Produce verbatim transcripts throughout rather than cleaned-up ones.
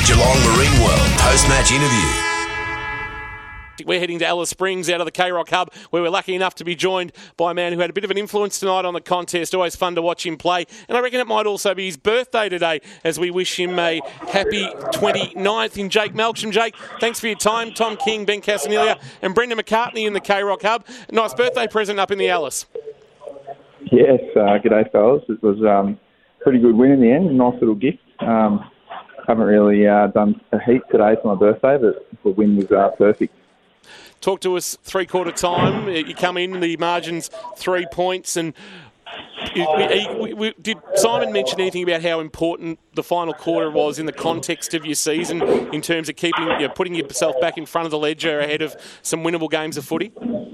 Geelong Marine World post-match interview. We're heading to Alice Springs out of the K-Rock Hub, where we're lucky enough to be joined by a man who had a bit of an influence tonight on the contest. Always fun to watch him play. And I reckon it might also be his birthday today, as we wish him a happy twenty-ninth in Jake Melksham. Jake, thanks for your time. Tom King, Ben Casanilia and Brendan McCartney in the K-Rock Hub. Nice birthday present up in the Alice. Yes, uh, g'day fellas. It was um, a pretty good win in the end. Nice little gift. Um, haven't really uh, done a heap today for my birthday, but the win was uh, perfect. Talk to us three-quarter time. You come in, the margin's three points. And did Simon mention anything about how important the final quarter was in the context of your season in terms of keeping, you know, putting yourself back in front of the ledger ahead of some winnable games of footy?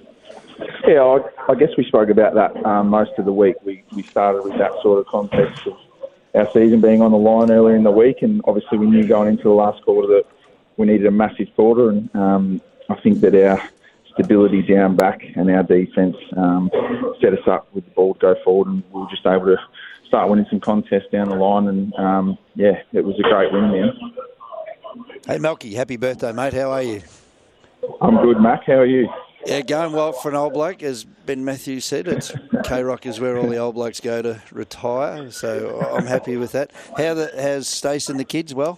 Yeah, I, I guess we spoke about that um, most of the week. We, we started with that sort of context of our season being on the line earlier in the week, and obviously we knew going into the last quarter that we needed a massive quarter, and um, I think that our stability down back and our defence um, set us up with the ball to go forward, and we were just able to start winning some contests down the line, and um, yeah, it was a great win then. Hey Melky, happy birthday mate, how are you? I'm good, Mac, how are you? Yeah, going well for an old bloke. As Ben Matthews said, it's K-Rock is where all the old blokes go to retire, so I'm happy with that. How the, how's Stace and the kids? Well?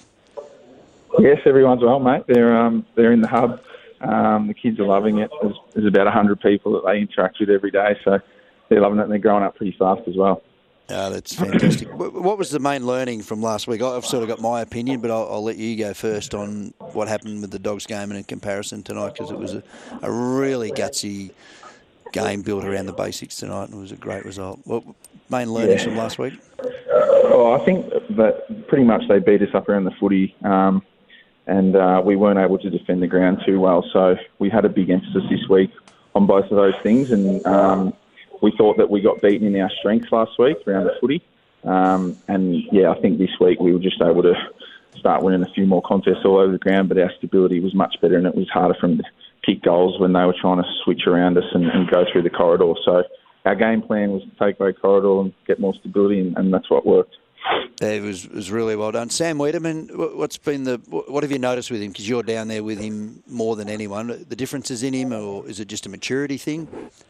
Yes, everyone's well, mate. They're um, they're in the hub. Um, the kids are loving it. There's, there's about one hundred people that they interact with every day, so they're loving it, and they're growing up pretty fast as well. Oh, that's fantastic. What was the main learning from last week? I've sort of got my opinion, but I'll, I'll let you go first on what happened with the Dogs game and in comparison tonight, because it was a, a really gutsy game built around the basics tonight, and it was a great result. What main learnings yeah. from last week? Well, I think that pretty much they beat us up around the footy, um, and uh, we weren't able to defend the ground too well. So we had a big emphasis this week on both of those things, and um, we thought that we got beaten in our strengths last week around the footy. Um, and, yeah, I think this week we were just able to start winning a few more contests all over the ground, but our stability was much better, and it was harder for them to kick goals when they were trying to switch around us and, and go through the corridor. So our game plan was to take away corridor and get more stability, and, and that's what worked. It was was really well done. Sam Wiedemann, what's been the what have you noticed with him? Because you're down there with him more than anyone. The differences in him, or is it just a maturity thing?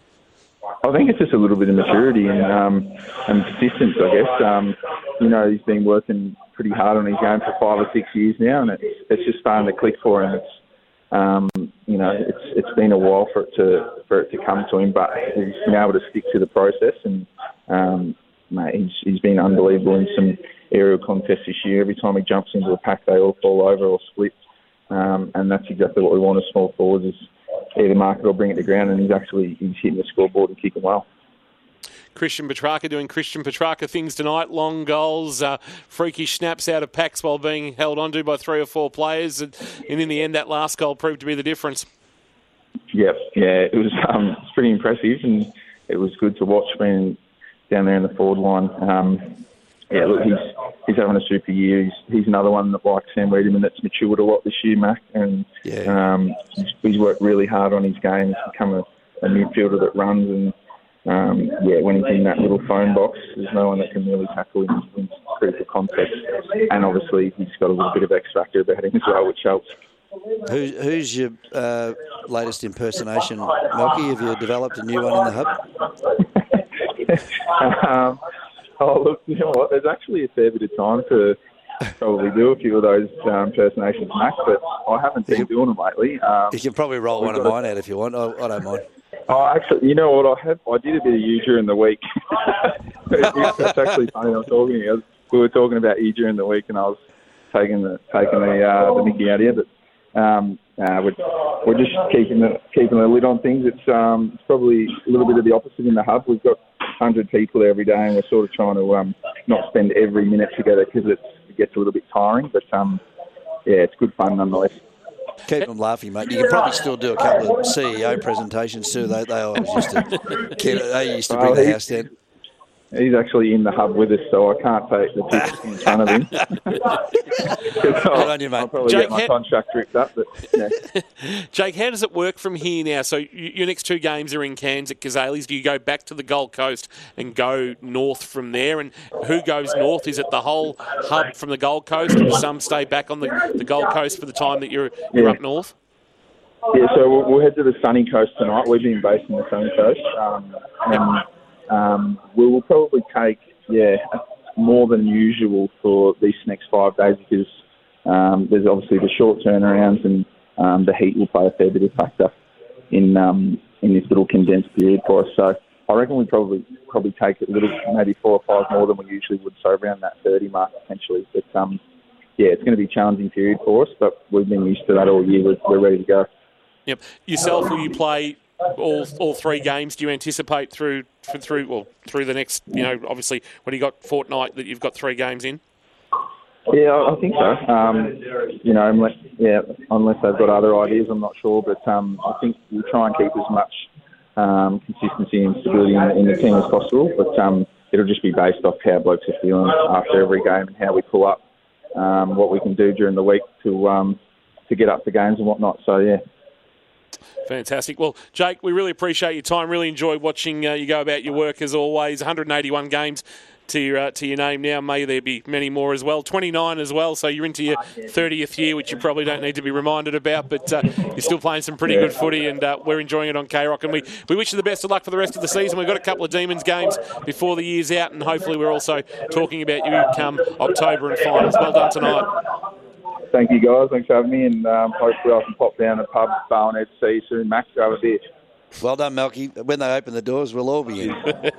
I think it's just a little bit of maturity and um, and persistence, I guess. Um, you know, he's been working pretty hard on his game for five or six years now, and it's it's just starting to click for him. It's um, you know, it's it's been a while for it to for it to come to him, but he's been able to stick to the process, and um, mate, he's he's been unbelievable in some aerial contests this year. Every time he jumps into a pack, they all fall over or split, um, and that's exactly what we want as small forwards, is either mark it or bring it to ground, and he's actually he's hitting the scoreboard and kicking well. Christian Petrarca doing Christian Petrarca things tonight. Long goals, uh, freakish snaps out of packs while being held onto by three or four players, and, and in the end, that last goal proved to be the difference. Yep, yeah, it was um, it's pretty impressive, and it was good to watch being down there in the forward line. Um, yeah, look, he's he's having a super year. He's, he's another one that, like Sam Wiedemann, that's matured a lot this year, Mac, and yeah. um, he's, he's worked really hard on his game. He's become a, a midfielder that runs, and um, yeah, when he's in that little phone box, there's no one that can really tackle him in critical context. And obviously, he's got a little bit of X factor about him as well, which helps. Who, who's your uh, latest impersonation, Melky? Have you developed a new one in the hub? um, oh, look, you know what? There's actually a fair bit of time to probably do a few of those um, impersonations, Mac, but I haven't been doing them lately. Um, you can probably roll one of mine out if you want. I, I don't mind. Oh, actually, you know what? I have. I did a bit of you during the week. It's actually funny. I was talking. I was, we were talking about you during the week, and I was taking the taking the uh, the Mickey out here. But um, uh, we're we're just keeping the keeping the lid on things. It's um it's probably a little bit of the opposite in the hub. We've got one hundred people there every day, and we're sort of trying to um not spend every minute together because it gets a little bit tiring. But um yeah, it's good fun nonetheless. Keep them laughing, mate. You can probably still do a couple of C E O presentations too. They they always used to they used to bring well, the house down. he's actually in the hub with us, so I can't take the piss in front of him. Good on you, mate. I'll probably Jake, get my how- contract ripped up. But, yeah. Jake, how does it work from here now? So y- your next two games are in Cairns at Kazali's. Do you go back to the Gold Coast and go north from there? And who goes north? Is it the whole hub from the Gold Coast, or do some stay back on the, the Gold Coast for the time that you're you're Yeah. up north? Yeah, so we'll, we'll head to the sunny coast tonight. We've been based in the sunny coast. Um, and um, we will probably take, yeah, more than usual for these next five days because um, there's obviously the short turnarounds and um, the heat will play a fair bit of factor in um, in this little condensed period for us. So I reckon we probably probably take a little, maybe four or five more than we usually would, so around that thirty mark potentially. But um, yeah, it's going to be a challenging period for us, but we've been used to that all year. We're, we're ready to go. Yep. Yourself, will you play all all three games? Do you anticipate through through well through the next, you know, obviously when you got fortnight that you've got three games in? Yeah, I think so. Um, you know, unless yeah, unless they've got other ideas, I'm not sure. But um, I think we'll try and keep as much um, consistency and stability in, in the team as possible. But um, it'll just be based off how blokes are feeling after every game and how we pull up, um, what we can do during the week to um, to get up to games and whatnot. So yeah. Fantastic. Well, Jake, we really appreciate your time. Really enjoyed watching uh, you go about your work as always. one hundred eighty-one games to your uh, to your name now. May there be many more as well. twenty-nine as well. So you're into your thirtieth year, which you probably don't need to be reminded about. But uh, you're still playing some pretty good footy, and uh, we're enjoying it on K-Rock. And we, we wish you the best of luck for the rest of the season. We've got a couple of Demons games before the year's out, and hopefully we're also talking about you come October and finals. Well done tonight. Thank you, guys. Thanks for having me, and um, hopefully I can pop down to the pub, Barnett, see you soon. Max, grab a beer. Well done, Melky. When they open the doors, we'll all be in.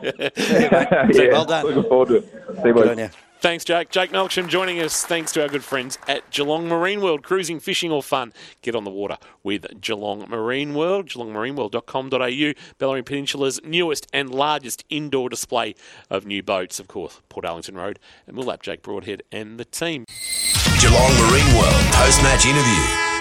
yeah, well done. Looking forward to it. See you, Good boys. Thanks, on you. Jake. Jake Melksham joining us thanks to our good friends at Geelong Marine World. Cruising, fishing or fun, get on the water with Geelong Marine World. geelong marine world dot com dot a u, Bellarine Peninsula's newest and largest indoor display of new boats. Of course, Port Arlington Road, and we'll lap Jake Broadhead and the team. Geelong Marine World post-match interview.